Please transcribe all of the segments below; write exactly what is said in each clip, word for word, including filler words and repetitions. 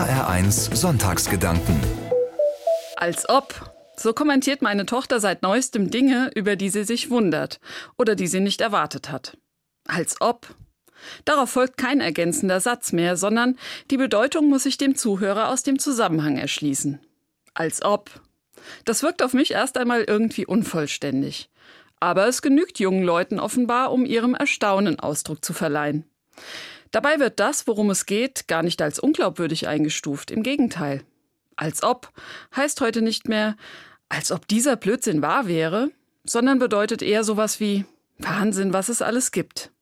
H R eins Sonntagsgedanken. Als ob. So kommentiert meine Tochter seit neuestem Dinge, über die sie sich wundert oder die sie nicht erwartet hat. Als ob. Darauf folgt kein ergänzender Satz mehr, sondern die Bedeutung muss sich dem Zuhörer aus dem Zusammenhang erschließen. Als ob. Das wirkt auf mich erst einmal irgendwie unvollständig. Aber es genügt jungen Leuten offenbar, um ihrem Erstaunen Ausdruck zu verleihen. Dabei wird das, worum es geht, gar nicht als unglaubwürdig eingestuft. Im Gegenteil. Als ob heißt heute nicht mehr, als ob dieser Blödsinn wahr wäre, sondern bedeutet eher sowas wie Wahnsinn, was es alles gibt.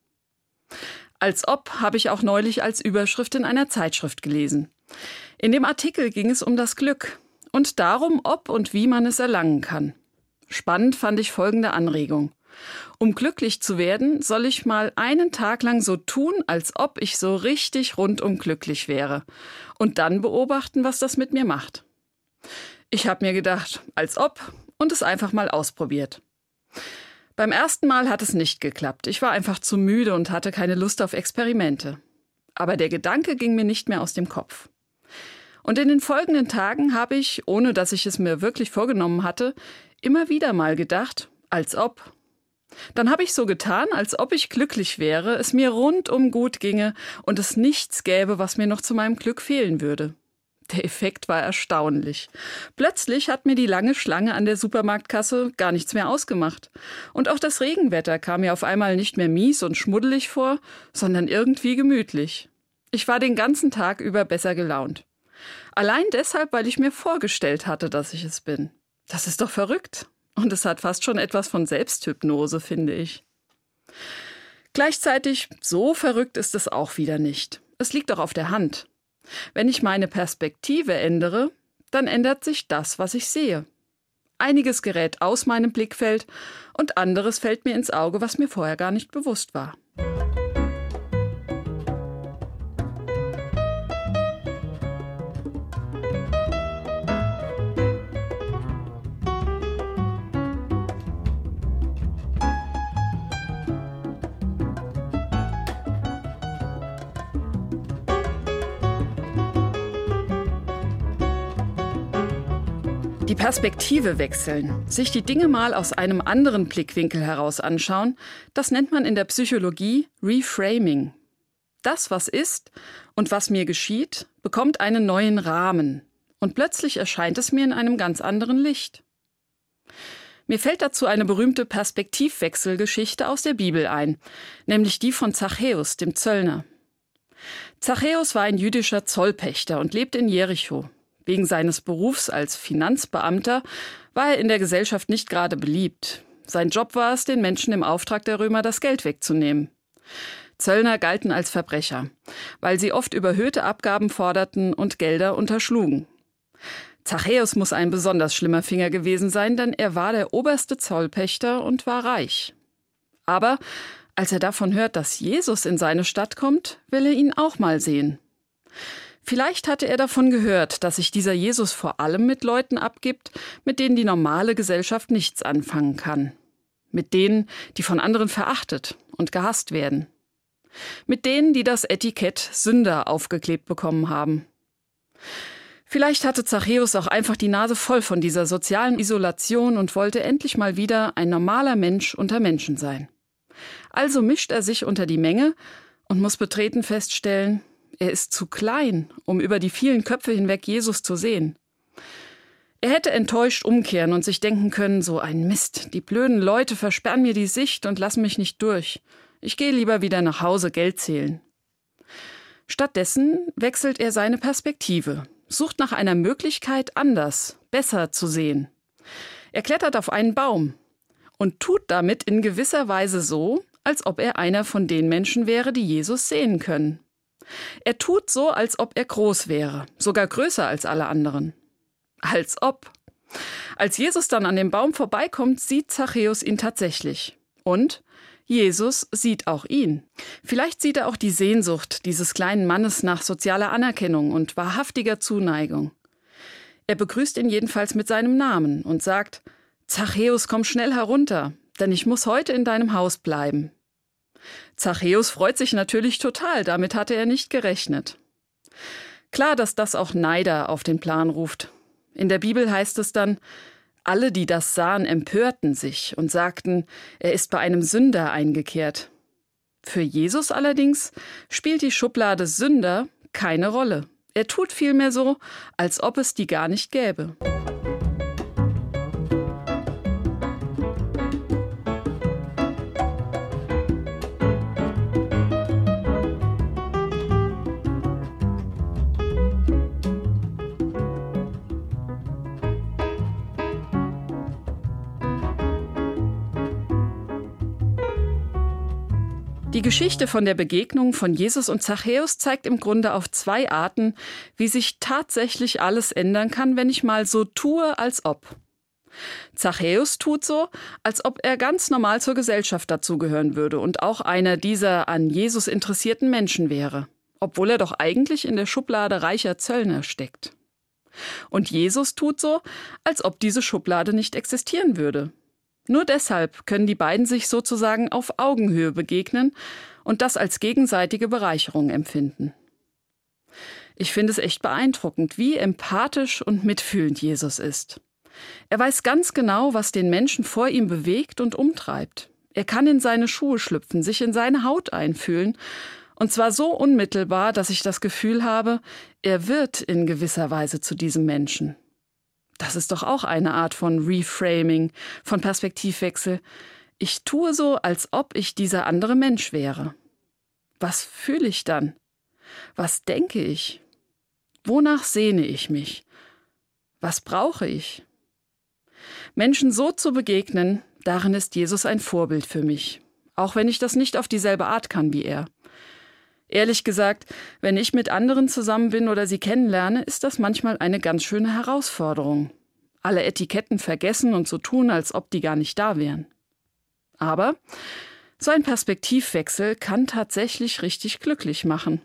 Als ob habe ich auch neulich als Überschrift in einer Zeitschrift gelesen. In dem Artikel ging es um das Glück und darum, ob und wie man es erlangen kann. Spannend fand ich folgende Anregung. Um glücklich zu werden, soll ich mal einen Tag lang so tun, als ob ich so richtig rundum glücklich wäre. Und dann beobachten, was das mit mir macht. Ich habe mir gedacht, als ob, und es einfach mal ausprobiert. Beim ersten Mal hat es nicht geklappt. Ich war einfach zu müde und hatte keine Lust auf Experimente. Aber der Gedanke ging mir nicht mehr aus dem Kopf. Und in den folgenden Tagen habe ich, ohne dass ich es mir wirklich vorgenommen hatte, immer wieder mal gedacht, als ob. Dann habe ich so getan, als ob ich glücklich wäre, es mir rundum gut ginge und es nichts gäbe, was mir noch zu meinem Glück fehlen würde. Der Effekt war erstaunlich. Plötzlich hat mir die lange Schlange an der Supermarktkasse gar nichts mehr ausgemacht. Und auch das Regenwetter kam mir auf einmal nicht mehr mies und schmuddelig vor, sondern irgendwie gemütlich. Ich war den ganzen Tag über besser gelaunt. Allein deshalb, weil ich mir vorgestellt hatte, dass ich es bin. Das ist doch verrückt. Und es hat fast schon etwas von Selbsthypnose, finde ich. Gleichzeitig, so verrückt ist es auch wieder nicht. Es liegt doch auf der Hand. Wenn ich meine Perspektive ändere, dann ändert sich das, was ich sehe. Einiges gerät aus meinem Blickfeld und anderes fällt mir ins Auge, was mir vorher gar nicht bewusst war. Die Perspektive wechseln, sich die Dinge mal aus einem anderen Blickwinkel heraus anschauen, das nennt man in der Psychologie Reframing. Das, was ist und was mir geschieht, bekommt einen neuen Rahmen und plötzlich erscheint es mir in einem ganz anderen Licht. Mir fällt dazu eine berühmte Perspektivwechselgeschichte aus der Bibel ein, nämlich die von Zachäus, dem Zöllner. Zachäus war ein jüdischer Zollpächter und lebte in Jericho. Wegen seines Berufs als Finanzbeamter war er in der Gesellschaft nicht gerade beliebt. Sein Job war es, den Menschen im Auftrag der Römer das Geld wegzunehmen. Zöllner galten als Verbrecher, weil sie oft überhöhte Abgaben forderten und Gelder unterschlugen. Zachäus muss ein besonders schlimmer Finger gewesen sein, denn er war der oberste Zollpächter und war reich. Aber als er davon hört, dass Jesus in seine Stadt kommt, will er ihn auch mal sehen. Vielleicht hatte er davon gehört, dass sich dieser Jesus vor allem mit Leuten abgibt, mit denen die normale Gesellschaft nichts anfangen kann. Mit denen, die von anderen verachtet und gehasst werden. Mit denen, die das Etikett Sünder aufgeklebt bekommen haben. Vielleicht hatte Zachäus auch einfach die Nase voll von dieser sozialen Isolation und wollte endlich mal wieder ein normaler Mensch unter Menschen sein. Also mischt er sich unter die Menge und muss betreten feststellen, er ist zu klein, um über die vielen Köpfe hinweg Jesus zu sehen. Er hätte enttäuscht umkehren und sich denken können, so ein Mist, die blöden Leute versperren mir die Sicht und lassen mich nicht durch. Ich gehe lieber wieder nach Hause Geld zählen. Stattdessen wechselt er seine Perspektive, sucht nach einer Möglichkeit, anders, besser zu sehen. Er klettert auf einen Baum und tut damit in gewisser Weise so, als ob er einer von den Menschen wäre, die Jesus sehen können. Er tut so, als ob er groß wäre, sogar größer als alle anderen. Als ob. Als Jesus dann an dem Baum vorbeikommt, sieht Zachäus ihn tatsächlich. Und Jesus sieht auch ihn. Vielleicht sieht er auch die Sehnsucht dieses kleinen Mannes nach sozialer Anerkennung und wahrhaftiger Zuneigung. Er begrüßt ihn jedenfalls mit seinem Namen und sagt: Zachäus, komm schnell herunter, denn ich muss heute in deinem Haus bleiben. Zachäus freut sich natürlich total, damit hatte er nicht gerechnet. Klar, dass das auch Neider auf den Plan ruft. In der Bibel heißt es dann: Alle, die das sahen, empörten sich und sagten, er ist bei einem Sünder eingekehrt. Für Jesus allerdings spielt die Schublade Sünder keine Rolle. Er tut vielmehr so, als ob es die gar nicht gäbe. Die Geschichte von der Begegnung von Jesus und Zachäus zeigt im Grunde auf zwei Arten, wie sich tatsächlich alles ändern kann, wenn ich mal so tue, als ob. Zachäus tut so, als ob er ganz normal zur Gesellschaft dazugehören würde und auch einer dieser an Jesus interessierten Menschen wäre, obwohl er doch eigentlich in der Schublade reicher Zöllner steckt. Und Jesus tut so, als ob diese Schublade nicht existieren würde. Nur deshalb können die beiden sich sozusagen auf Augenhöhe begegnen und das als gegenseitige Bereicherung empfinden. Ich finde es echt beeindruckend, wie empathisch und mitfühlend Jesus ist. Er weiß ganz genau, was den Menschen vor ihm bewegt und umtreibt. Er kann in seine Schuhe schlüpfen, sich in seine Haut einfühlen, und zwar so unmittelbar, dass ich das Gefühl habe, er wird in gewisser Weise zu diesem Menschen. Das ist doch auch eine Art von Reframing, von Perspektivwechsel. Ich tue so, als ob ich dieser andere Mensch wäre. Was fühle ich dann? Was denke ich? Wonach sehne ich mich? Was brauche ich? Menschen so zu begegnen, darin ist Jesus ein Vorbild für mich, auch wenn ich das nicht auf dieselbe Art kann wie er. Ehrlich gesagt, wenn ich mit anderen zusammen bin oder sie kennenlerne, ist das manchmal eine ganz schöne Herausforderung. Alle Etiketten vergessen und so tun, als ob die gar nicht da wären. Aber so ein Perspektivwechsel kann tatsächlich richtig glücklich machen.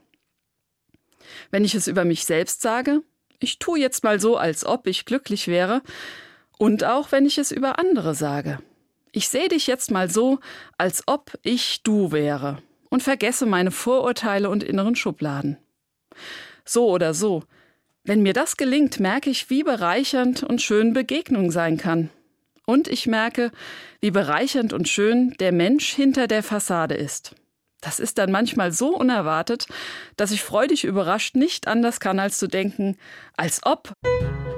Wenn ich es über mich selbst sage, ich tue jetzt mal so, als ob ich glücklich wäre, und auch wenn ich es über andere sage. Ich sehe dich jetzt mal so, als ob ich du wäre. Und vergesse meine Vorurteile und inneren Schubladen. So oder so, wenn mir das gelingt, merke ich, wie bereichernd und schön Begegnung sein kann. Und ich merke, wie bereichernd und schön der Mensch hinter der Fassade ist. Das ist dann manchmal so unerwartet, dass ich freudig überrascht nicht anders kann, als zu denken, als ob...